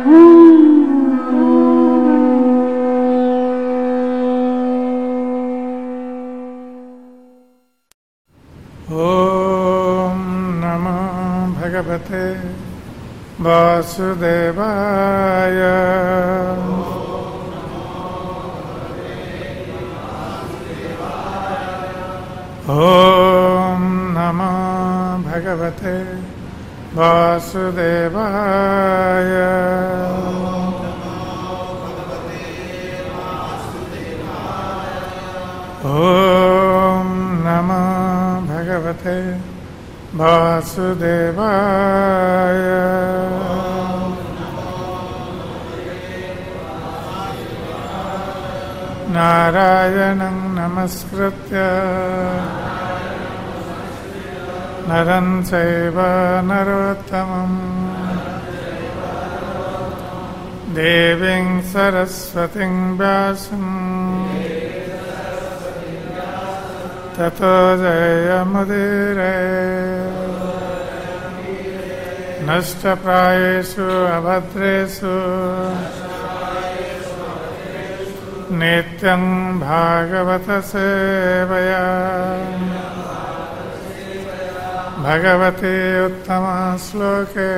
भगवते वासुदेवाय। ओम नमो भगवते वासुदेवाय। ओम नमो भगवते वासुदेवाय। नारायणं नमस्कृत्य नरं चैव नरोत्तमं देवीं सरस्वतीं व्यासं ततो जयमुदीरये। नष्टप्रायेषु अभद्रेषु नित्यं भागवत सेवया भगवती उत्तम श्लोके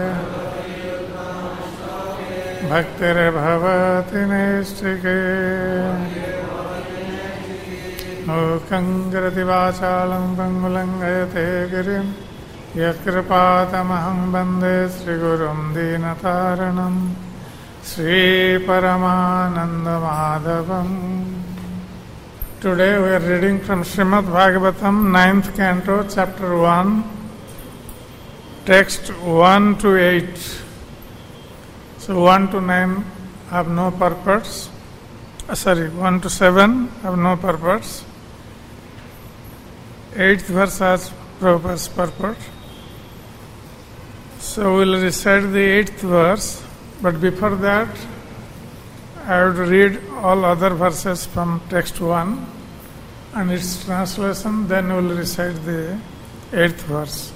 भक्तिर्भवति नैष्ठिके। मूकं करोति वाचालं पङ्गुलं लङ्घयते गिरिं यत्कृपातमहं वन्दे श्रीगुरुं दीनतारिणं श्रीपरमानन्दमाधवम्। Today we are reading from Srimad Bhagavatam, 9th canto, chapter 1, text 1 to 8. So 1 to 9 have no purpose. 1 to 7 have no purpose. 8th verse has Prabhupada's purport. So we will recite the 8th verse, but before that I would read all other verses from text 1 and its translation, then we will recite the 8th verse.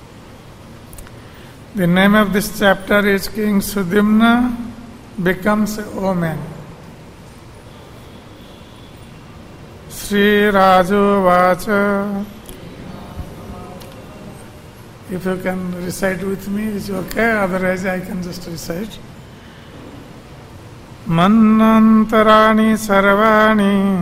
The name of this chapter is King Sudimna Becomes a Omen. Sri Raju Vacha. If you can recite with me, it's okay, otherwise I can just recite. Mannantarani sarvani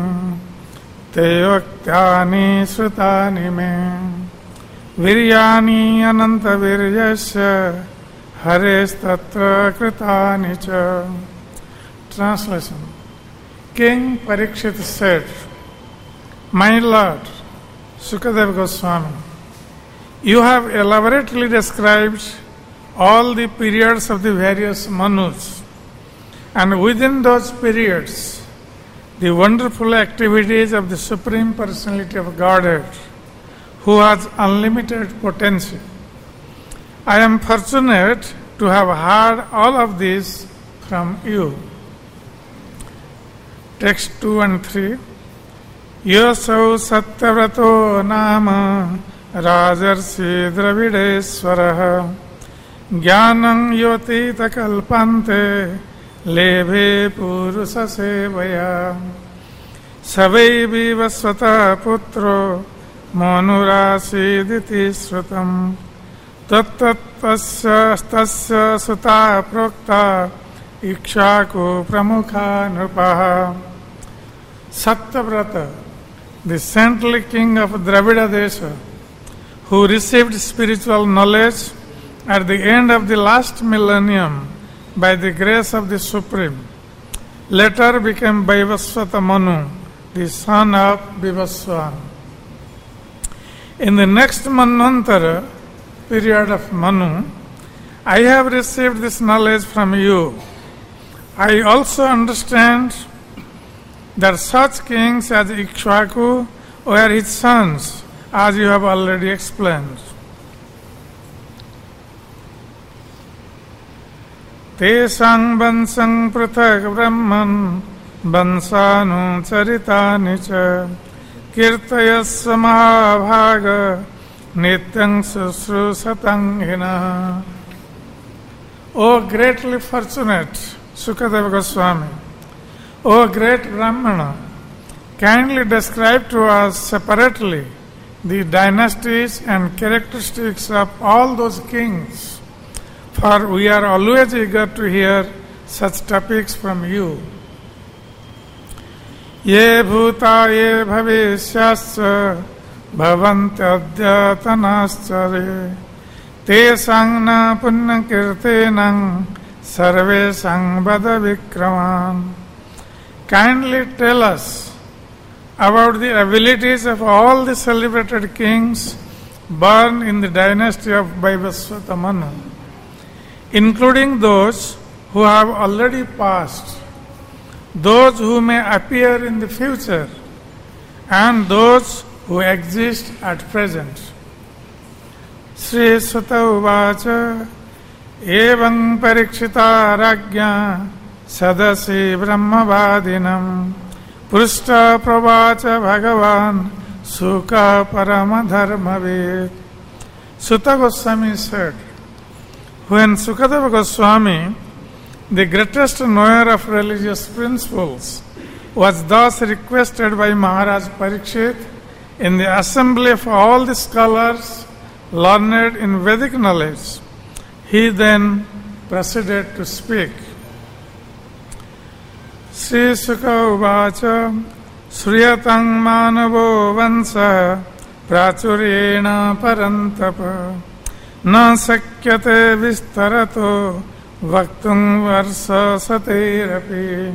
teyoktani srutani me viryani ananta viryasya hares tatra kritani cha. Translation. King Parikshit said, My Lord, Sukadeva Goswami, you have elaborately described all the periods of the various manus, and within those periods, the wonderful activities of the Supreme Personality of Godhead, who has unlimited potential. I am fortunate to have heard all of this from you. Text 2 and 3. Yasau Satyavrato Nama Rajarsi Dravideswaraha Jnanam Yotita Kalpante Leve Purusa Sevaya Savai Vivasvata Putro Manurasiditi Srutam Tattasya Suta Prokta Ikshaku Pramukha Nrupaha. Satyavrata, the saintly king of Dravida Desha, who received spiritual knowledge at the end of the last millennium by the grace of the Supreme, later became Vaivasvata Manu, the son of Vivaswan. In the next Manvantara, period of Manu, I have received this knowledge from you. I also understand that such kings as Ikshvaku were his sons, as you have already explained. Tesang bansang prathak brahman bansanu charitani cha kirtayasya mahabhaga nityang susrusatang hina. O greatly fortunate Sukadeva Goswami, O great Brahmana, kindly describe to us separately the dynasties and characteristics of all those kings, for we are always eager to hear such topics from you. Ye bhuta ye bhavishyascha bhavantyadyatanascha te sangna punyakirtenang sarvesang vada vikraman. Kindly tell us about the abilities of all the celebrated kings born in the dynasty of Vaivasvata Manu, including those who have already passed, those who may appear in the future, and those who exist at present. Sri Sutta Uvacha Evam Parikshita Rajya Sadasi Brahmavadinam Prushta Pravacha Bhagavan Sukha Paramadharmavid. Sutta Goswami said, when Sukadeva Goswami, the greatest knower of religious principles, was thus requested by Maharaj Parikshit in the assembly of all the scholars learned in Vedic knowledge, he then proceeded to speak. Sri Sukha Uvacha Shriyatang Manavo Vansa Prachuryena Parantapa Na Sakyate Vistarato Vaktung Varsa Saterapi.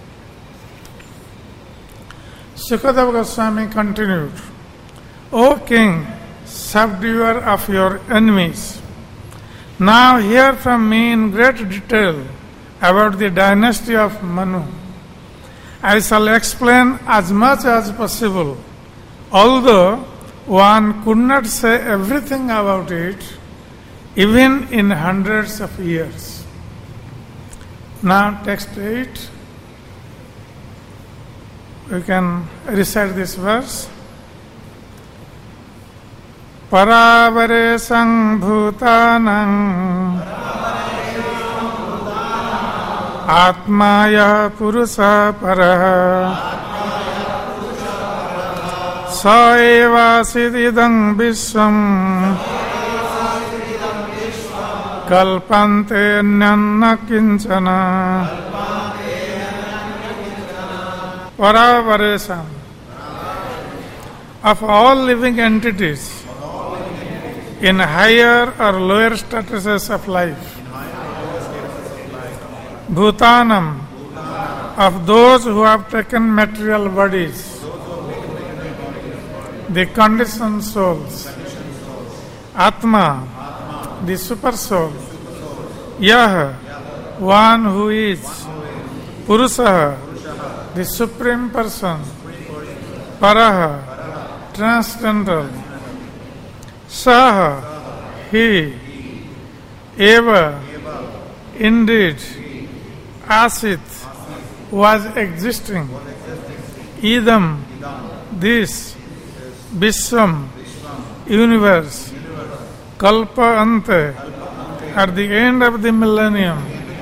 Sukadeva Goswami continued, O king, subduer of your enemies, now hear from me in great detail about the dynasty of Manu. I shall explain as much as possible, although one could not say everything about it, even in hundreds of years. Now, text 8. We can recite this verse. Paravare sang bhutanang Atmaya Purusa Paraha Saeva Siddhidang Vishwam Kalpante Nyanna Kinchana Paravaresam. Of all living entities in higher or lower statuses of life, Bhutanam, of those who have taken material bodies, the conditioned souls, Atma, the super soul, Yah, one who is, Purusaha, the supreme person, Paraha, transcendental, Saha, he, Eva, indeed, Asit, was existing, Idam, this, Vishwam, universe, Kalpa Ante, at the end of the millennium,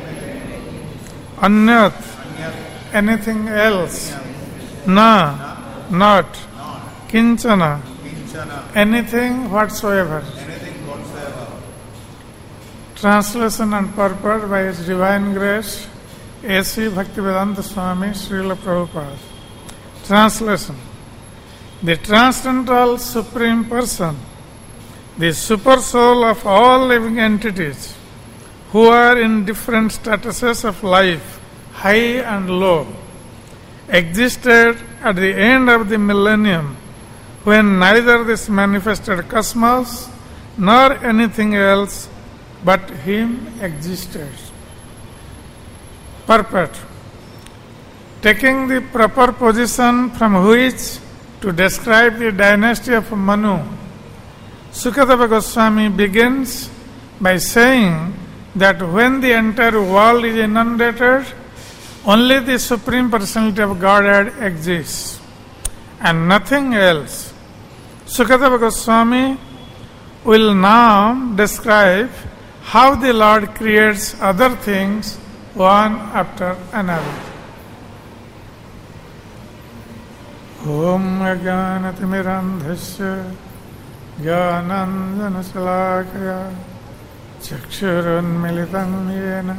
Anyat, anything else, Na, not, Kinchana, anything whatsoever. Translation and purport by His Divine Grace, A.C. Bhaktivedanta Swami, Srila Prabhupada. Translation. The transcendental Supreme Person, the super soul of all living entities, who are in different statuses of life, high and low, existed at the end of the millennium, when neither this manifested cosmos nor anything else but Him existed. Purport. Taking the proper position from which to describe the dynasty of Manu, Sukadeva Goswami begins by saying that when the entire world is inundated, only the Supreme Personality of Godhead exists and nothing else. Sukadeva Goswami will now describe how the Lord creates other things one after another. Om Ajnanatimmirandhasya Jnananjanasalakaya Chakshurunmilitam Yena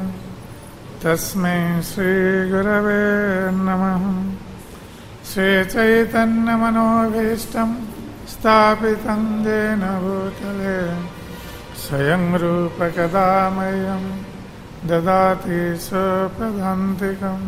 Tasmai Shri Gurave Namaha. Shri Chaitanya Manobhishtam Sthapitam Jena Bhutale Swayam Rupa Kadamayam Dadati Swapadantikam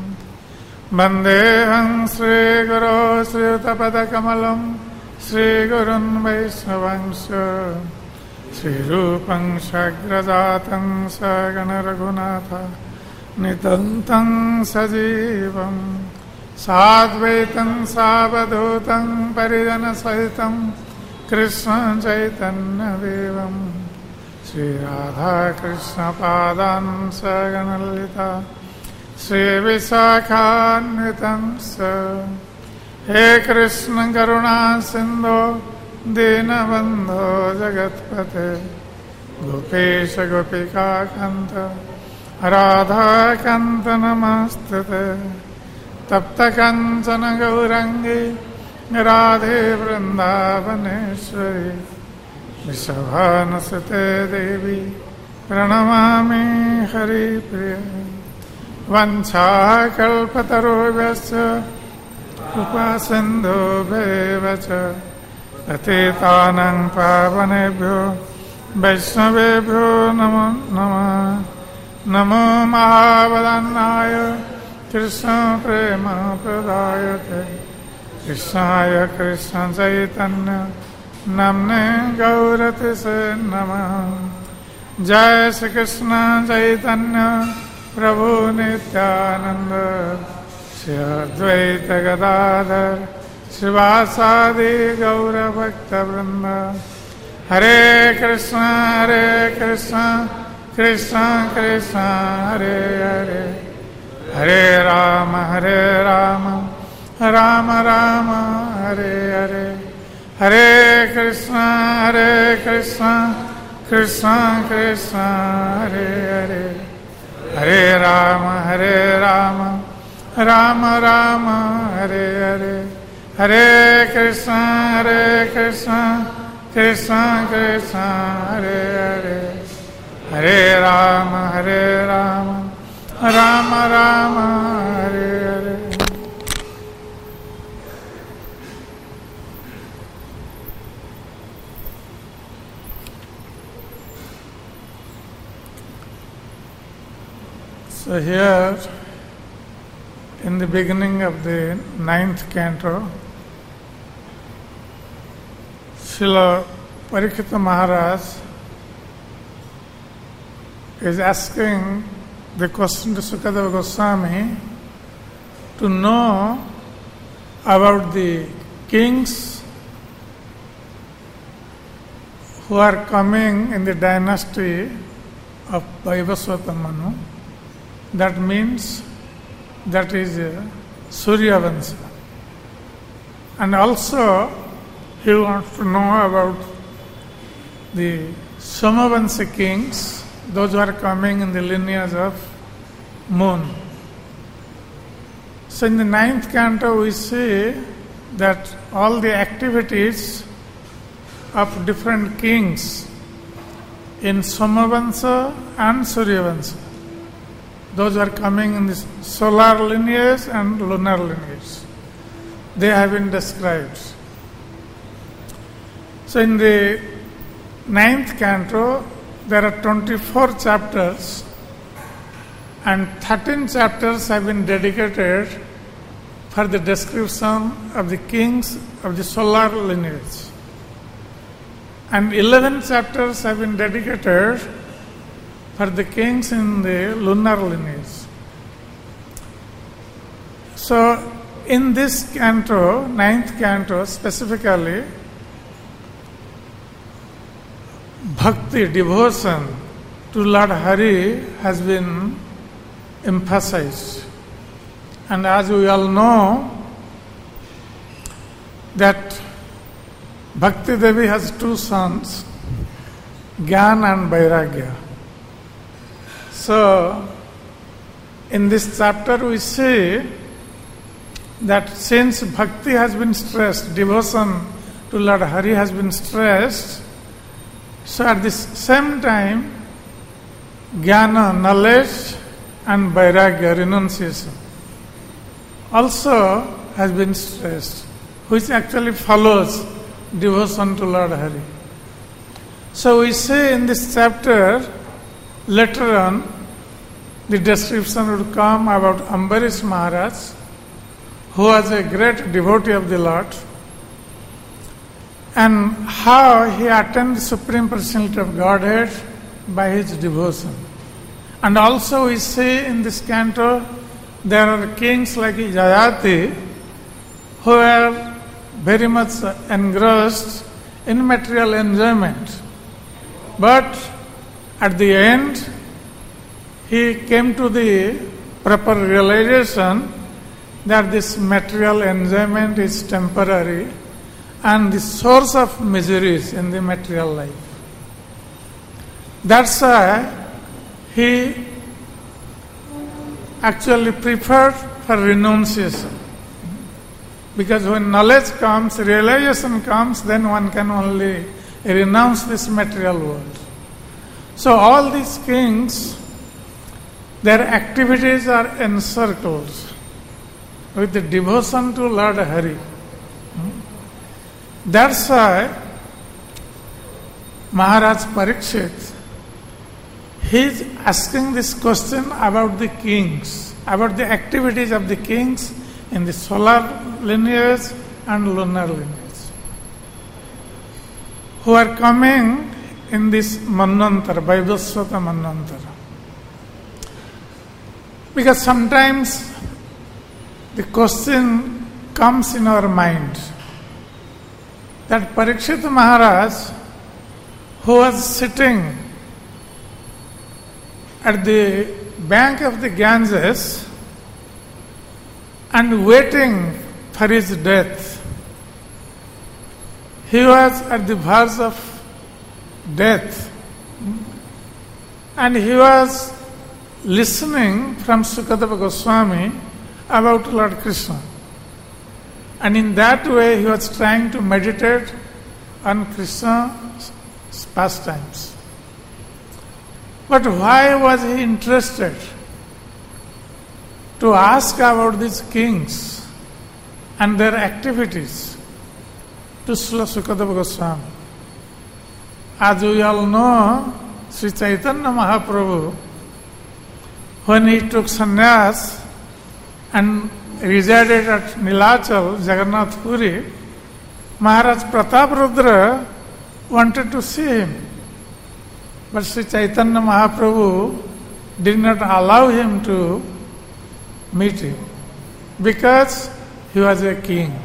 Vandeham Shri Guru Shri Utapadakamalam Shri Gurun Vaishnavangsha Shri Rupam Shagrajatam Sagana Raghunatha Nitantam Sajivam Sadvaitam Savadhutam Parijana Sahitam Krishna Chaitanya Devam Shri Radha Krishna Padan Sagana Lalita Shri Visakhanvitam Sa. He Krishna Karuna Sindhu Dinabandho Jagatpate Gopesha Gopika Kanta Radha Kanta Namastate Tapta Kanchana Gaurangi Radhe Vrindavaneshwari Vishabhanasate Devi Pranamami Hari Priya Vancha Kalpatarubhyasya Upasindhu Bhevacha Patitanang Pavanebhyo Vaishnavebhyo Namo Namah. Namo Mahavadannaya Krishna Prema Pradayate Krishnaya Krishna Chaitanya Namne Gaurati Se Namah. Jai Shri Krishna Chaitanya Prabhu Nityananda Shri Advaita Gadadhar Srivasadi Gaura Bhakta Vrinda. Hare Krishna Krishna Krishna Hare Hare Hare Rama Rama Rama Hare Hare Hare Krishna Krishna Krishna Hare Hare Hare Rama Rama Rama Hare Hare Hare Krishna Krishna Krishna Hare Hare Hare Rama Rama Rama Hare Hare. So here, in the beginning of the 9th canto, Srila Parikshita Maharaj is asking the question to Sukadeva Goswami to know about the kings who are coming in the dynasty of Vaivasvata Manu. That means that is Surya Vansha. And also he wants to know about the Somavansha kings, those who are coming in the lineage of moon. So in the 9th canto we see that all the activities of different kings in Somavansha and Suryavansha, those who are coming in the solar lineage and lunar lineage, they have been described. So in the 9th canto, there are 24 chapters and 13 chapters have been dedicated for the description of the kings of the solar lineage. And 11 chapters have been dedicated for the kings in the lunar lineage. So in this canto, 9th canto specifically, bhakti, devotion to Lord Hari has been emphasized. And as we all know, that Bhakti Devi has two sons, Gyan and Vairagya. So, in this chapter we see that since bhakti has been stressed, devotion to Lord Hari has been stressed, so at the same time, jnana, knowledge, and vairagya, renunciation, also has been stressed, which actually follows devotion to Lord Hari. So we say in this chapter, later on, the description would come about Ambarish Maharaj, who was a great devotee of the Lord, and how he attained the Supreme Personality of Godhead by his devotion. And also we see in this canto, there are kings like Yayati, who are very much engrossed in material enjoyment. But at the end, he came to the proper realization that this material enjoyment is temporary and the source of miseries in the material life. That's why he actually preferred for renunciation. Because when knowledge comes, realization comes, then one can only renounce this material world. So all these kings, their activities are encircled with the devotion to Lord Hari. That's why Maharaj Parikshit, he is asking this question about the kings, about the activities of the kings in the solar lineage and lunar lineage, who are coming in this Manvantara, Vaivasvata Manvantara. Because sometimes the question comes in our mind that Parikshit Maharaj, who was sitting at the bank of the Ganges and waiting for his death, he was at the verge of death, and he was listening from Sukadeva Goswami about Lord Krishna. And in that way he was trying to meditate on Krishna's pastimes. But why was he interested to ask about these kings and their activities to Srila Sukadeva Goswami? As we all know, Sri Chaitanya Mahaprabhu, when he took sannyas and resided at Nilachal, Jagannath Puri, Maharaj Prataprudra wanted to see him. But Sri Chaitanya Mahaprabhu did not allow him to meet him because he was a king.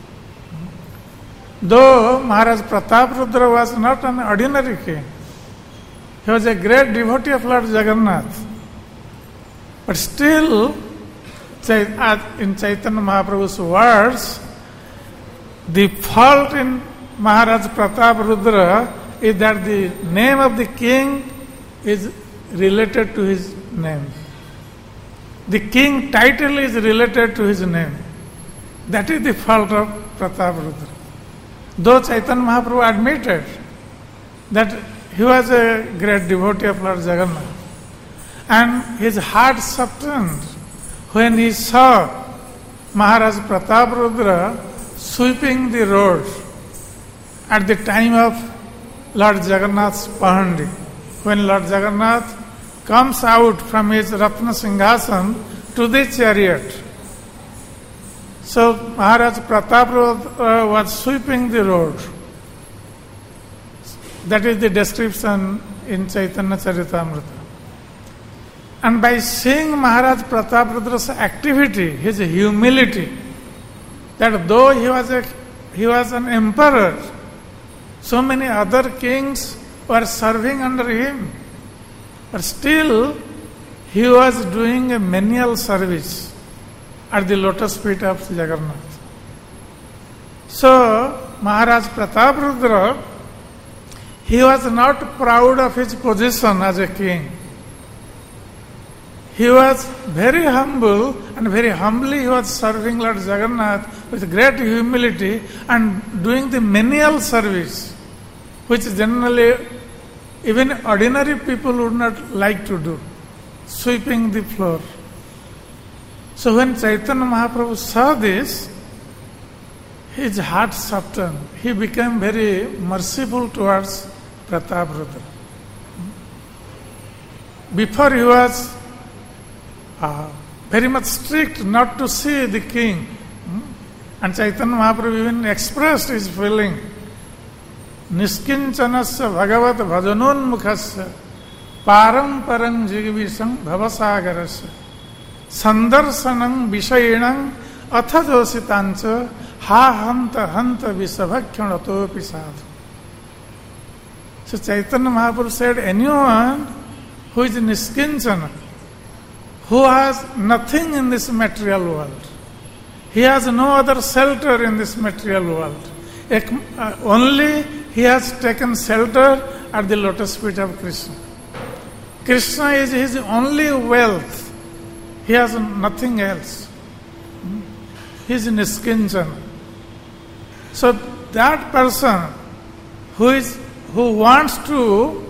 Though Maharaj Prataprudra was not an ordinary king, he was a great devotee of Lord Jagannath. But still, in Chaitanya Mahaprabhu's words, the fault in Maharaj Prataprudra is that the name of the king is related to his name. The king title is related to his name. That is the fault of Prataprudra. Though Chaitanya Mahaprabhu admitted that he was a great devotee of Lord Jagannath, and his heart softened when he saw Maharaj Prataprudra sweeping the road at the time of Lord Jagannath's Pahandi, when Lord Jagannath comes out from his Ratna Singhasan to the chariot. So Maharaj Prataprudra was sweeping the road. That is the description in Chaitanya Charitamrita. And by seeing Maharaj Pratapradra's activity, his humility, that though he was an emperor, so many other kings were serving under him, but still he was doing a menial service at the lotus feet of Jagannath. So Maharaj Prataprudra, he was not proud of his position as a king. he was very humble, and very humbly he was serving Lord Jagannath with great humility and doing the menial service, which generally even ordinary people would not like to do, sweeping the floor. So when Chaitanya Mahaprabhu saw this, his heart softened. He became very merciful towards Prataprudra. Before he was very much strict not to see the king. And Chaitanya Mahaprabhu even expressed his feeling. Niskinchanasya bhagavat bhajanonmukhasya param parang jigivisam bhavasagarasya sandarsanam vishayinam athajositancha ha hanta hanta visabhakyanato sadhu. So Chaitanya Mahaprabhu said, anyone who is niskinchana, who has nothing in this material world, he has no other shelter in this material world, only he has taken shelter at the lotus feet of Krishna. Krishna is his only wealth. He has nothing else. He is niskinchana. So that person who wants to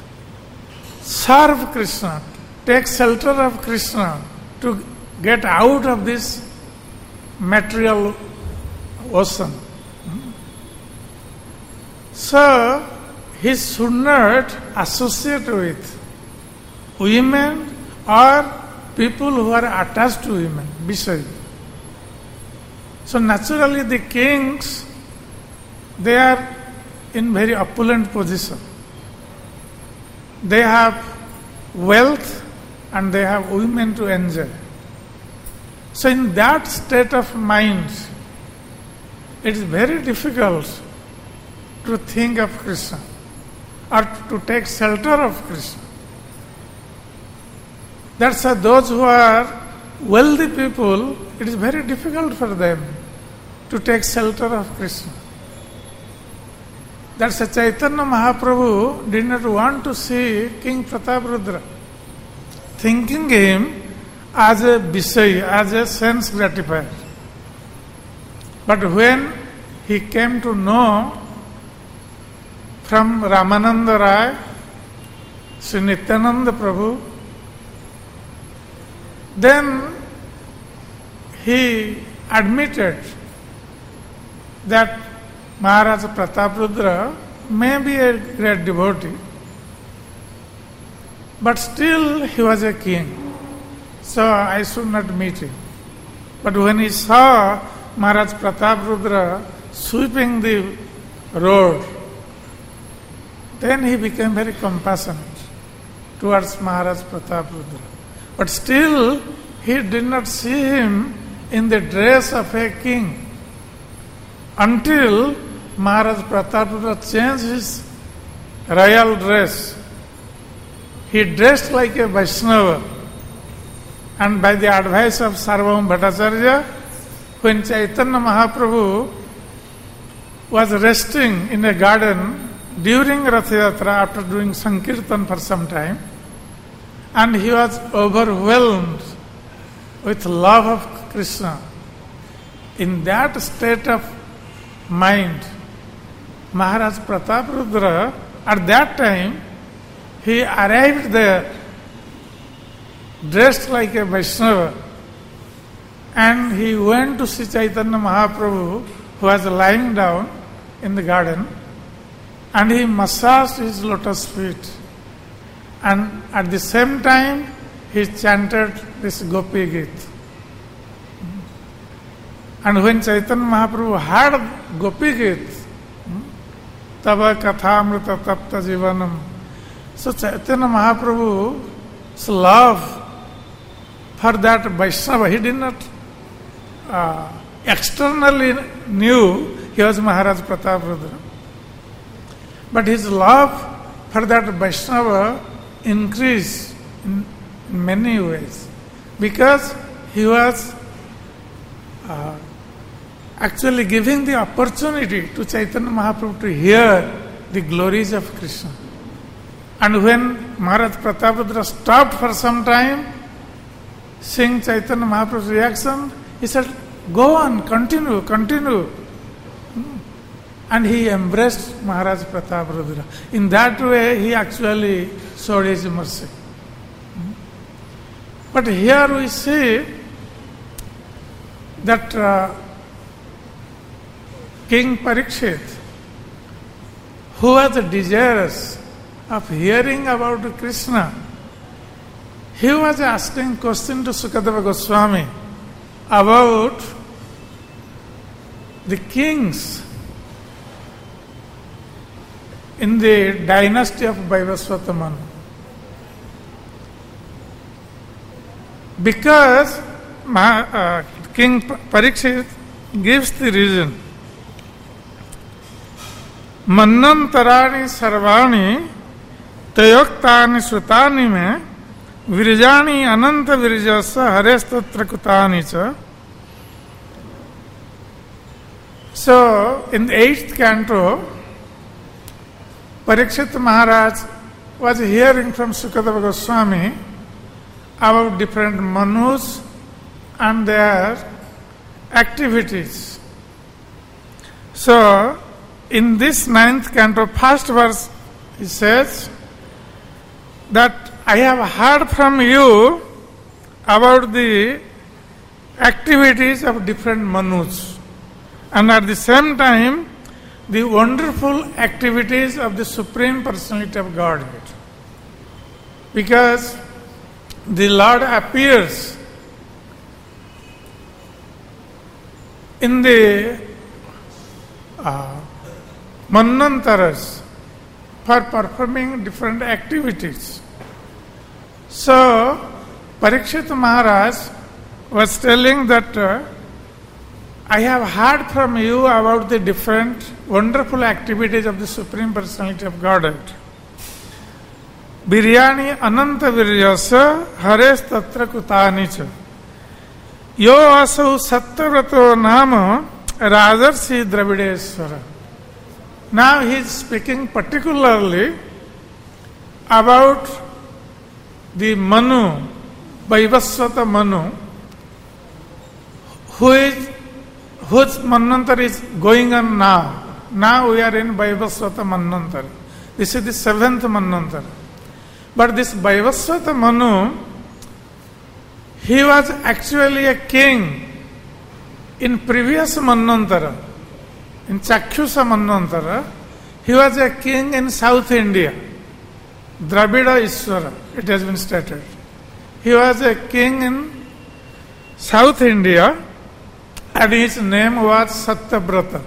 serve Krishna, take shelter of Krishna, to get out of this material ocean. So he should not associate with women or people who are attached to women, Vishay. So naturally the kings, they are in very opulent position. They have wealth and they have women to enjoy. So in that state of mind, it is very difficult to think of Krishna or to take shelter of Krishna. That's why those who are wealthy people, it is very difficult for them to take shelter of Krishna. That's why Chaitanya Mahaprabhu did not want to see King Prataprudra, thinking him as a Vishay, as a sense gratifier. But when he came to know from Ramananda Rai, Sri Nityananda Prabhu, then he admitted that Maharaj Prataprudra may be a great devotee, but still he was a king, so I should not meet him. But when he saw Maharaj Prataprudra sweeping the road, then he became very compassionate towards Maharaj Prataprudra. But still, he did not see him in the dress of a king until Maharaj Prataprudra changed his royal dress. He dressed like a Vaishnava. And by the advice of Sarvabhauma Bhattacharya, when Chaitanya Mahaprabhu was resting in a garden during Rath Yatra after doing Sankirtan for some time, and he was overwhelmed with love of Krishna. In that state of mind, Maharaj Prataprudra, at that time, he arrived there dressed like a Vaishnava, and he went to see Chaitanya Mahaprabhu, who was lying down in the garden, and he massaged his lotus feet. And at the same time, he chanted this Gopi Gita. And when Chaitanya Mahaprabhu heard Gopi Gita, Tava Kathamrita Tapta Jivanam, so Chaitanya Mahaprabhu's love for that Vaishnava, he did not externally knew he was Maharaj Prataprudra. But his love for that Vaishnava increased in many ways, because he was actually giving the opportunity to Chaitanya Mahaprabhu to hear the glories of Krishna. And when Maharaj Prataprudra stopped for some time, seeing Chaitanya Mahaprabhu's reaction, he said, "Go on, continue, continue." And he embraced Maharaj Pratap Rudra. In that way, he actually showed his mercy. But here we see that King Parikshit, who was desirous of hearing about Krishna, he was asking question to Sukadeva Goswami about the kings in the dynasty of Vaivasvata Manu. Because King Parikshit gives the reason. Mannantarani sarvani tayoktani sutani me virijani ananta virijasa harestatra kutani cha. So, in the 8th canto, Parikshit Maharaj was hearing from Sukadeva Goswami about different manus and their activities. So, in this 9th canto, first verse, he says that I have heard from you about the activities of different manus, and at the same time, the wonderful activities of the Supreme Personality of Godhead. Because the Lord appears in the Manvantaras for performing different activities. So, Parikshit Maharaj was telling that I have heard from you about the different wonderful activities of the Supreme Personality of Godhead. Biryani ananta viryasa hares tatra kutanicha. Yo asau sattavrato nama rajarsi dravideswara. Now he is speaking particularly about the Manu, Vaivasvata Manu, whose Manvantar is going on now. Now we are in Vaivasvata Manvantar. This is the 7th Manvantar. But this Vaivasvata Manu, he was actually a king in previous Manvantara, in Chakshusa Manvantara. He was a king in South India, Dravida Iswara, it has been stated. He was a king in South India, and his name was Satyavrata.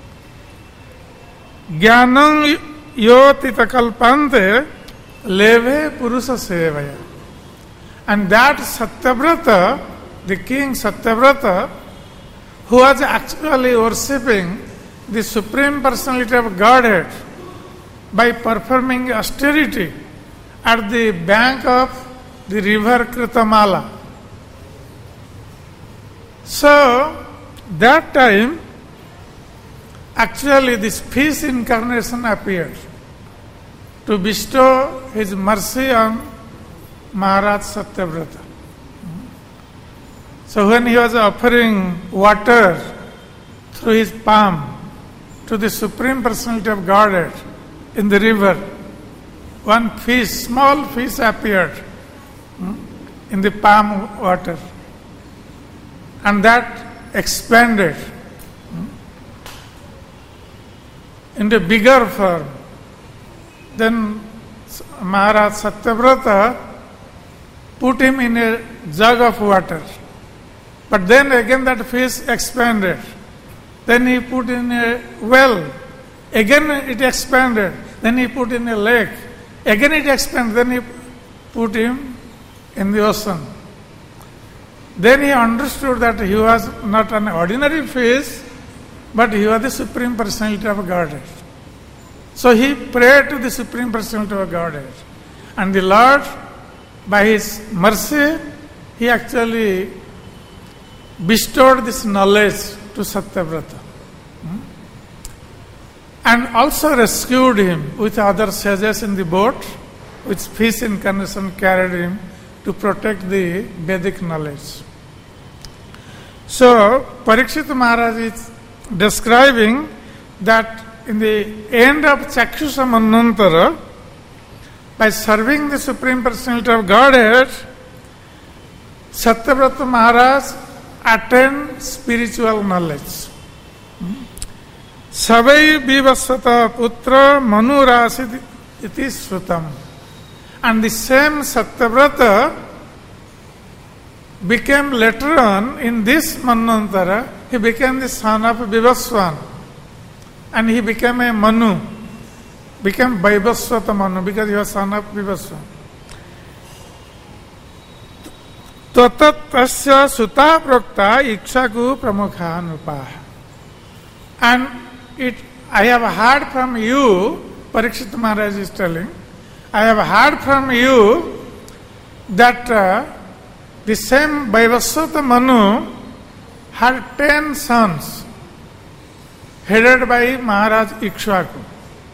Jnanam yotita kalpante leve purusa sevaya. And that Satyavrata, the king Satyavrata, who was actually worshipping the Supreme Personality of Godhead by performing austerity at the bank of the river Kritamala. So, that time, actually this fish incarnation appeared to bestow his mercy on Maharaj Satyavrata. So when he was offering water through his palm to the Supreme Personality of Godhead in the river, one fish, small fish appeared in the palm water, and that expanded into bigger form. Then Maharaj Satyavrata put him in a jug of water. But then again that fish expanded. Then he put in a well. Again it expanded. Then he put in a lake. Again it expanded. Then he put him in the ocean. Then he understood that he was not an ordinary fish, but he was the Supreme Personality of Godhead. So he prayed to the Supreme Personality of Godhead. And the Lord, by His mercy, He actually bestowed this knowledge to Satyavrata. And also rescued him with other sages in the boat, which fish incarnation carried him to protect the Vedic knowledge. So, Parikshit Maharaj is describing that in the end of Chakshusa Manvantara, by serving the Supreme Personality of Godhead, Satyavrata Maharaj attained spiritual knowledge. Savai vivasvata putra manurasid iti srutam. And the same Satyavrata became later on, in this Manvantara, he became the son of Vivaswan. And he became a Manu, became Vaivasvata Manu, because he was son of Vivaswan. Tatat tasya suta prokta ikshaku pramukha nupa. And I have heard from you, Parikshit Maharaj is telling, I have heard from you that the same Vaivasvata Manu had 10 sons, headed by Maharaj Ikshvaku.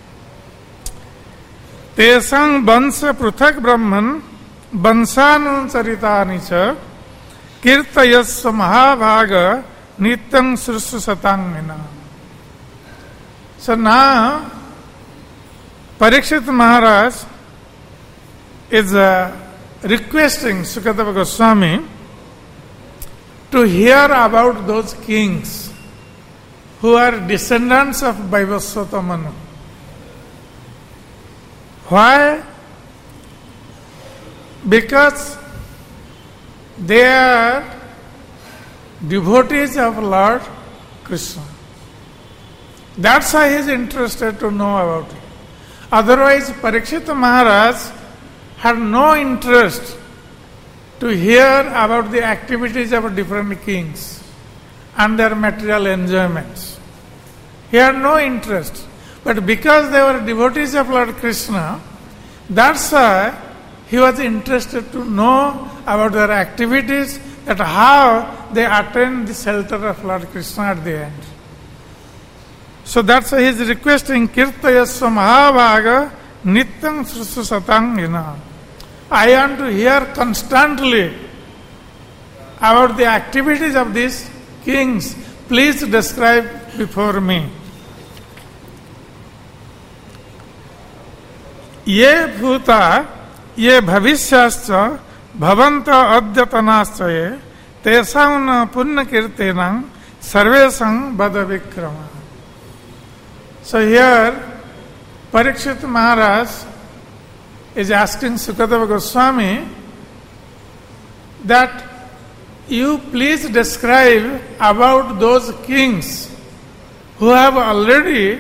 Tesang Bansa Pruthak Brahman Bansanucharitani cha Kirtayasva Mahabhaga Nityam Srusu Satangina. So now Parikshit Maharaj is requesting Sukadeva Goswami to hear about those kings who are descendants of Vaivasvata Manu. Why? Because they are devotees of Lord Krishna. That's why he is interested to know about it. Otherwise, Parikshit Maharaj had no interest to hear about the activities of different kings and their material enjoyments. He had no interest. But because they were devotees of Lord Krishna, that's why he was interested to know about their activities, that how they attain the shelter of Lord Krishna at the end. So that's why he is requesting Kirtayasva Mahabhaga Nityam Srusu Satangina. I want to hear constantly about the activities of these kings. Please describe before me. Ye bhuta, ye bhavishyascha, bhavanta adyatanaschya ye, tesam punna kirtenam, sarvesam bada vikrama. So here, Parikshit Maharaj is asking Sukadeva Goswami that you please describe about those kings who have already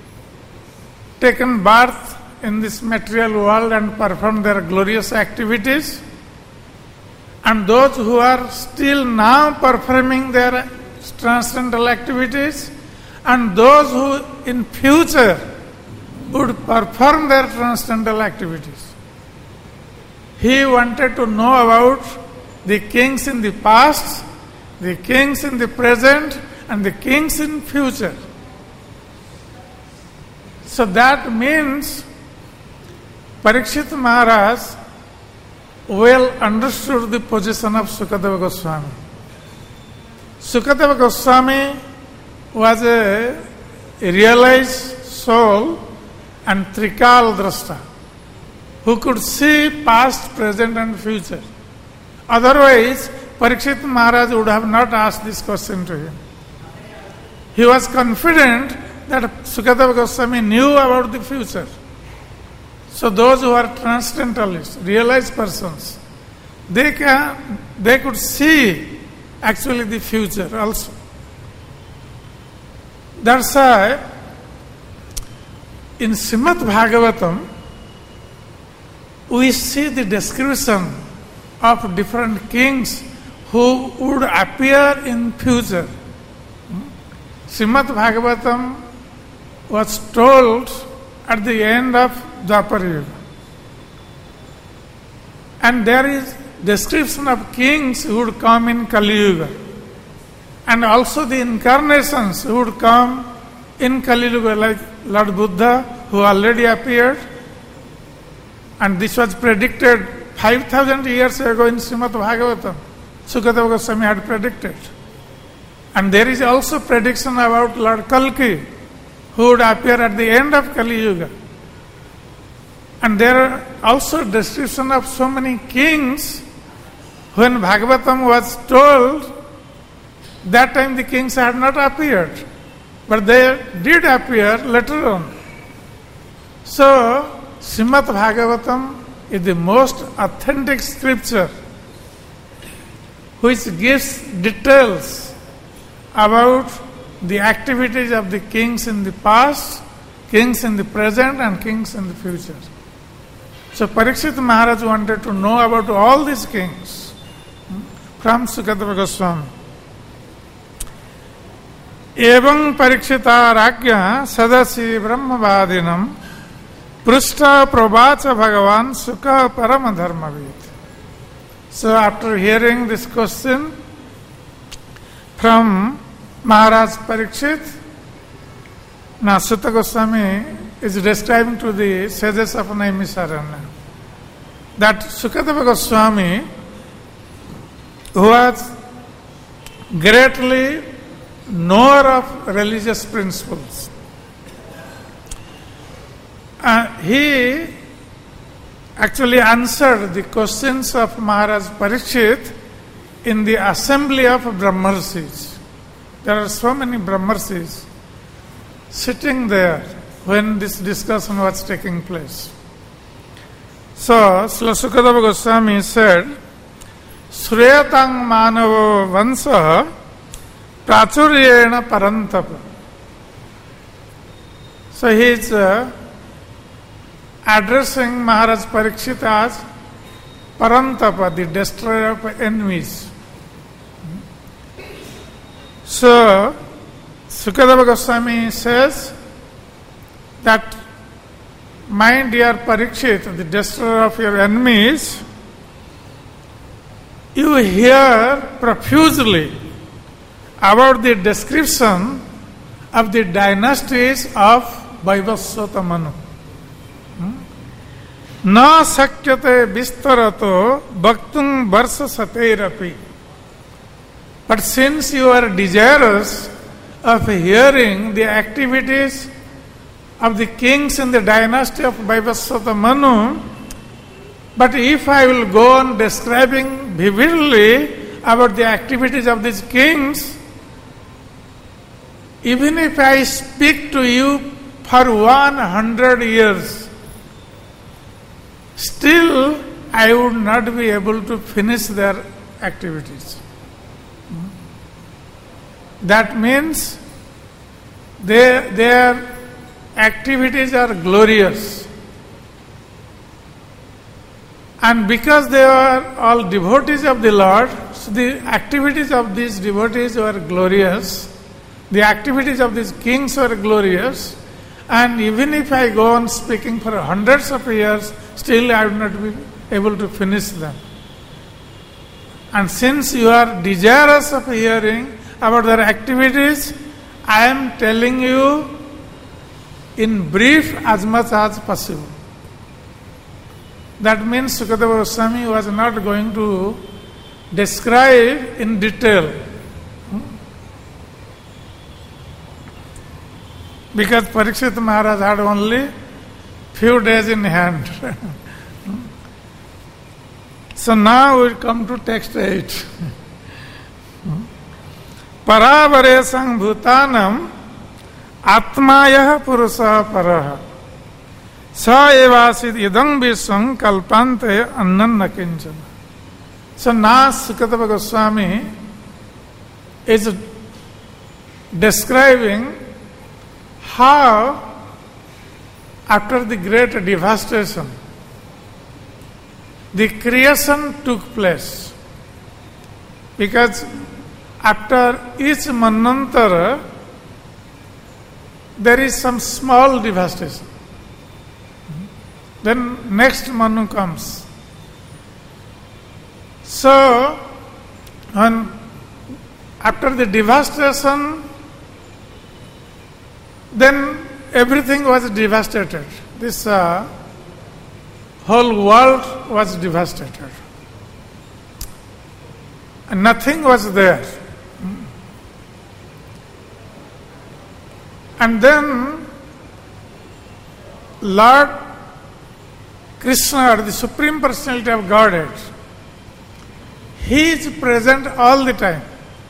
taken birth in this material world and performed their glorious activities, and those who are still now performing their transcendental activities, and those who in future would perform their transcendental activities. He wanted to know about the kings in the past, the kings in the present, and the kings in future. So that means Parikshit Maharaj well understood the position of Sukadeva Goswami. Sukadeva Goswami was a realized soul and Trikal Drashta who could see past, present and future. Otherwise, Parikshit Maharaj would have not asked this question to him. He was confident that Sukadeva Goswami knew about the future. So those who are transcendentalists, realized persons, they could see actually the future also. That's why in Srimad Bhagavatam we see the description of different kings who would appear in future. Srimad Bhagavatam was told at the end of Dwapara Yuga. And there is description of kings who would come in Kali Yuga. And also the incarnations who would come in Kali Yuga, like Lord Buddha, who already appeared. And this was predicted 5,000 years ago in Srimad Bhagavatam, Sukadeva Goswami had predicted. And there is also prediction about Lord Kalki, who would appear at the end of Kali Yuga. And there are also description of so many kings. When Bhagavatam was told, that time the kings had not appeared, but they did appear later on. So, Srimad Bhagavatam is the most authentic scripture which gives details about the activities of the kings in the past, kings in the present, and kings in the future. So Parikshit Maharaj wanted to know about all these kings from Sukadeva Goswami. Evam Parikshita Ragya Sadasi Brahmavadinam Prushta Prabhacha Bhagavan Sukha Paramadharmavid. So after hearing this question from Maharaj Parikshit, now Sutta Goswami is describing to the sages of Naimisaranya that Sukadeva Goswami, who was greatly knower of religious principles, he actually answered the questions of Maharaj Parikshit in the assembly of Brahmarshis. There are so many Brahmarshis sitting there when this discussion was taking place. So, Srila Sukadeva Goswami said, Shreyatang manavo vansa prachuryena parantapa. So he is addressing Maharaj Parikshit as Parantapa, the destroyer of enemies. So, Sukadeva Goswami says that, my dear Parikshit, the destroyer of your enemies, you hear profusely about the description of the dynasties of Vaivasvata Manu. Na sakyate vistarato bhaktung varsa sateirapi. But since you are desirous of hearing the activities of the kings in the dynasty of Vaivasvata Manu, but if I will go on describing vividly about the activities of these kings, even if I speak to you for 100 years, still I would not be able to finish their activities. That means their activities are glorious. And because they are all devotees of the Lord, so the activities of these devotees were glorious. The activities of these kings were glorious. And even if I go on speaking for hundreds of years, still I would not be able to finish them. And since you are desirous of hearing about their activities, I am telling you in brief as much as possible. That means Sukadeva Goswami was not going to describe in detail. Because Parikshit Maharaj had only few days in hand. So now we come to text 8. Paravare sang bhutanam atmayah purusa paraha sa evasid idam visam kalpante annanna kinchana. So now Sukadeva Goswami is describing how after the great devastation the creation took place. Because after each Manvantara there is some small devastation. Then next Manu comes. So, after the devastation, then everything was devastated. This whole world was devastated. And nothing was there. And then Lord Krishna, or the Supreme Personality of Godhead, He is present all the time.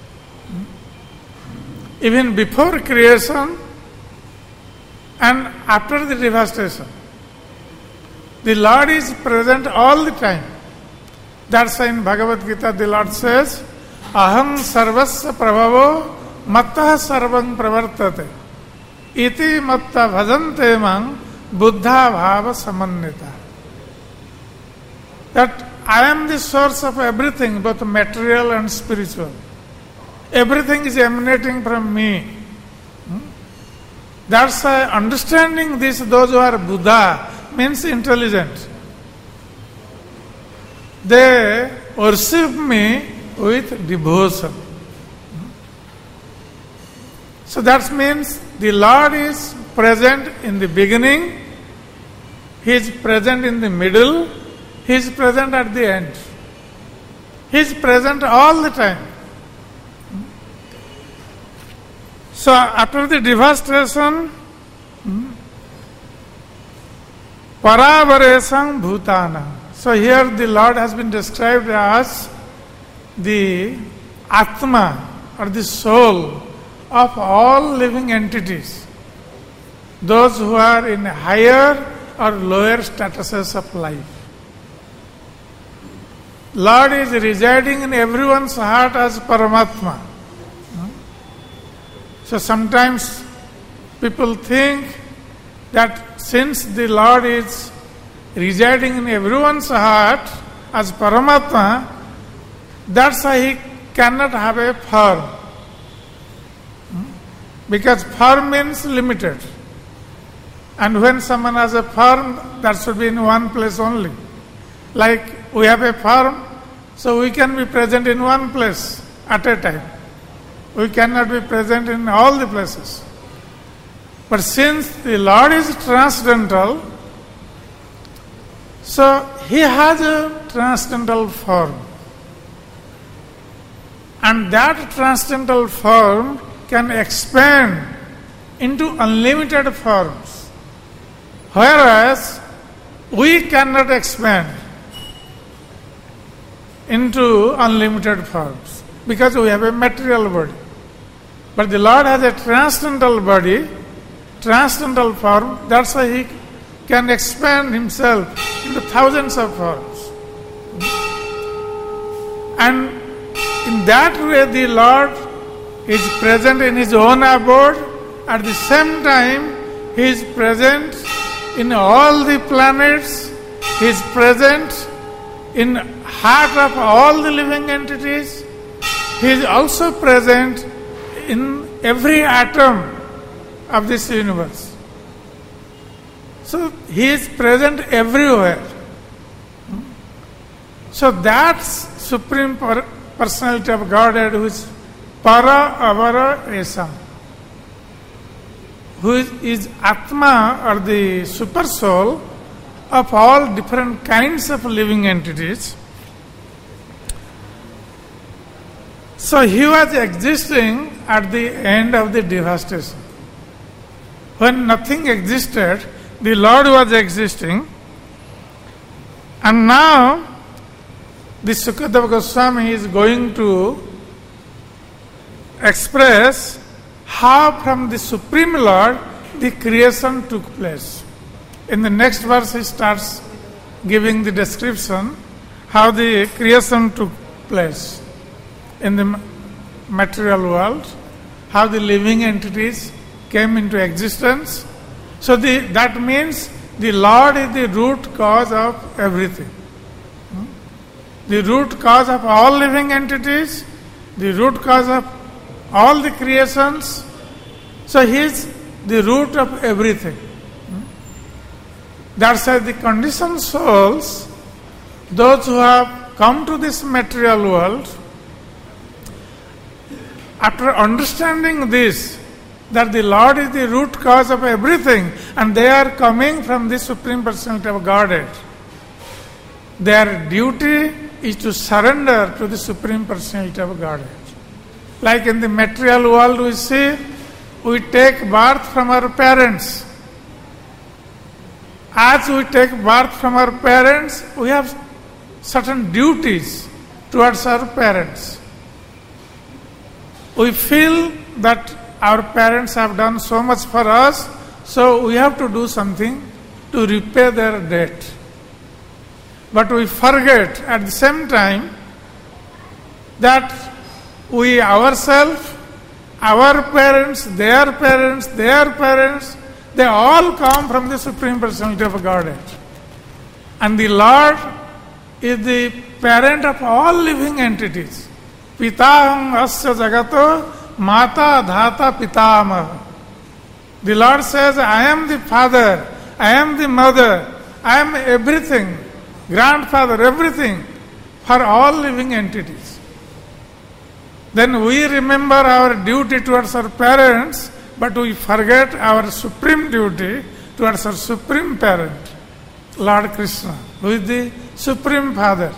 Even before creation and after the devastation. The Lord is present all the time. That's why in Bhagavad Gita the Lord says, Aham sarvasya prabhavo mattah sarvam pravartate iti matta bhajante mang buddha bhava samannita. That I am the source of everything, both material and spiritual. Everything is emanating from me. That's why understanding this, those who are Buddha, means intelligent. They worship me with devotion. So that means the Lord is present in the beginning, He is present in the middle, He is present at the end. He is present all the time. So after the devastation, Paravaresam Bhutana. So here the Lord has been described as the Atma, or the soul of all living entities, those who are in higher or lower statuses of life. Lord is residing in everyone's heart as Paramatma. So sometimes people think that since the Lord is residing in everyone's heart as Paramatma, that's why He cannot have a form. Because form means limited. And when someone has a form, that should be in one place only. Like we have a form, so we can be present in one place at a time. We cannot be present in all the places. But since the Lord is transcendental, so He has a transcendental form. And that transcendental form can expand into unlimited forms. Whereas we cannot expand into unlimited forms because we have a material body. But the Lord has a transcendental body, transcendental form, that's why He can expand Himself into thousands of forms. And in that way the Lord is present in His own abode. At the same time, He is present in all the planets. He is present in heart of all the living entities. He is also present in every atom of this universe. So He is present everywhere. So that's Supreme Personality of Godhead, who is Para Avara Esam, who is Atma, or the super soul of all different kinds of living entities. So He was existing at the end of the devastation. When nothing existed, the Lord was existing. And now the Sukadeva Goswami is going to express how from the Supreme Lord the creation took place. In the next verse he starts giving the description how the creation took place in the material world, how the living entities came into existence. So that means the Lord is the root cause of everything. The root cause of all living entities, the root cause of all the creations. So He is the root of everything. That's why the conditioned souls, those who have come to this material world, after understanding this, that the Lord is the root cause of everything, and they are coming from the Supreme Personality of Godhead, their duty is to surrender to the Supreme Personality of Godhead. Like in the material world we see, we take birth from our parents. As we take birth from our parents, we have certain duties towards our parents. We feel that our parents have done so much for us, so we have to do something to repay their debt. But we forget at the same time that we ourselves, our parents, their parents, they all come from the Supreme Personality of Godhead. And the Lord is the parent of all living entities. Pitaham asya jagato mata dhata pitama. The Lord says, I am the father, I am the mother, I am everything, grandfather, everything for all living entities. Then we remember our duty towards our parents, but we forget our supreme duty towards our supreme parent, Lord Krishna, who is the Supreme Father.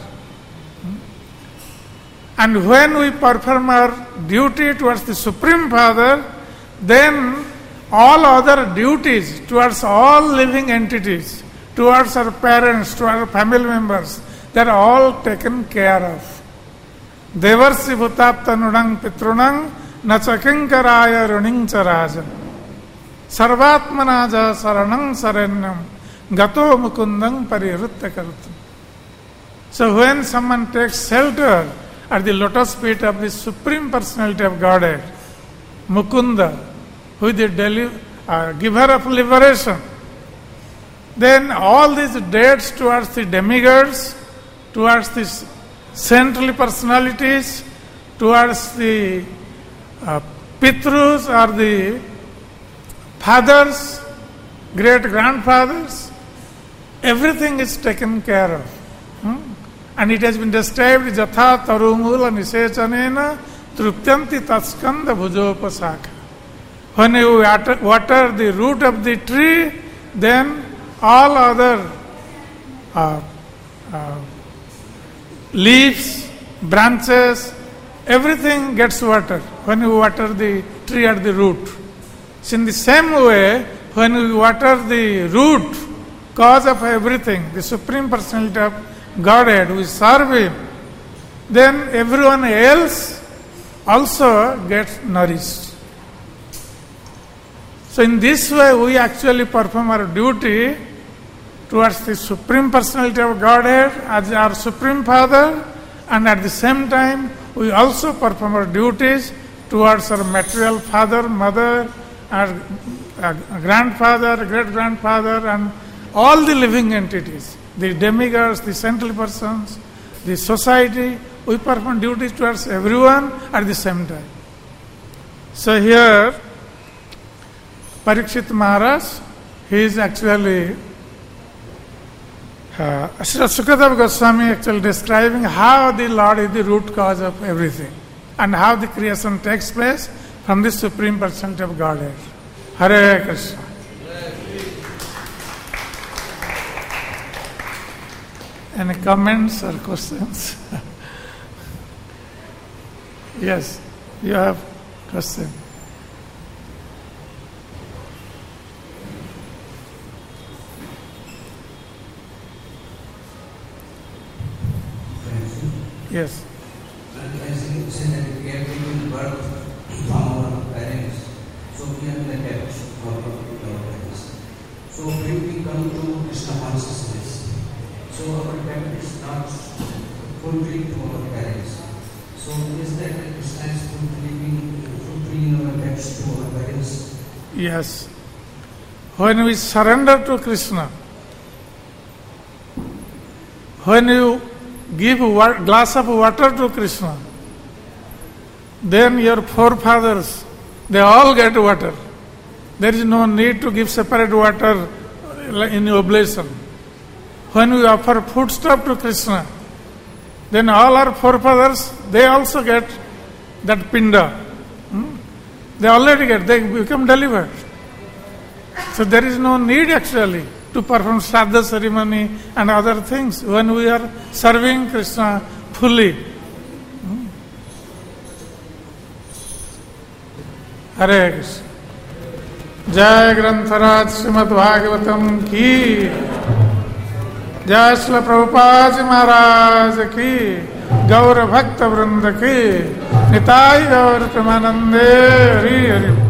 And when we perform our duty towards the Supreme Father, then all other duties towards all living entities, towards our parents, to our family members, they are all taken care of. Devarsi bhutaptanudang pitrunang nachakinkaraya runing charajan sarvatmanaja saranang saranyam gato mukundang parirutta karutam. So when someone takes shelter at the lotus feet of the Supreme Personality of Godhead, Mukunda, who is the giver of liberation, then all these debts towards the demigods, towards the saintly personalities, towards the Pitrus or the fathers, great-grandfathers, everything is taken care of. And it has been described, Jatha tarumula nisechanena truptyanti tatskanda bhujopasaka. When you water the root of the tree, then all other leaves, branches, everything gets watered when you water the tree at the root. So in the same way, when we water the root, cause of everything, the Supreme Personality of Godhead, we serve Him, then everyone else also gets nourished. So in this way, we actually perform our duty towards the Supreme Personality of Godhead as our Supreme Father, and at the same time, we also perform our duties towards our material father, mother, our grandfather, great-grandfather, and all the living entities, the demigods, the saintly persons, the society. We perform duties towards everyone at the same time. So here, Parikshit Maharaj, he is actually Srila Sukadeva Goswami actually describing how the Lord is the root cause of everything and how the creation takes place from the Supreme Personality of Godhead. Hare Krishna. Any comments or questions? Yes, you have question. Yes. As you said that we have given birth from our parents, so we are attached to our parents. So when we come to Krishna consciousness, so our attachment is not fulfilled to our parents. So is that Krishna is fulfilling our attachment to our parents? Yes. When we surrender to Krishna, when you give a glass of water to Krishna, then your forefathers, they all get water. There is no need to give separate water in oblation. When we offer foodstuff to Krishna, then all our forefathers, they also get that pinda. They already get, they become delivered. So there is no need actually to perform Shraddha ceremony and other things when we are serving Krishna fully. Hare Krishna. जय ग्रंथराज श्रीमद् भागवतम की जय श्री प्रभुपाद जी महाराज की गौर भक्त वृंद की निताई गौर प्रेमानंदे हरि हरि।